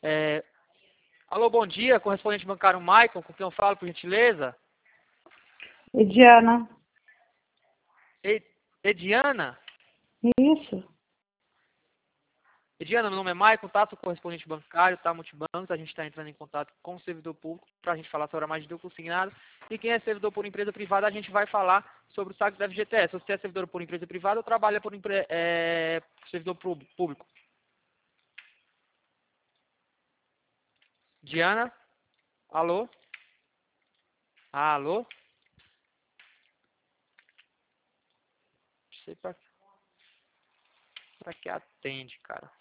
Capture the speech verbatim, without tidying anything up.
É, alô, bom dia, correspondente bancário Maicon, com quem eu falo, por gentileza? Ediana. E, Ediana? Isso. Ediana, meu nome é Maicon, tá? Sou correspondente bancário, tá? Multibancos. A gente está entrando em contato com o servidor público para a gente falar sobre a mais de consignado. E quem é servidor por empresa privada, a gente vai falar sobre o saque da F G T S. Se você é servidor por empresa privada ou trabalha por empre... é... servidor público. Diana? Alô? Alô? Não sei pra, pra que atende, cara.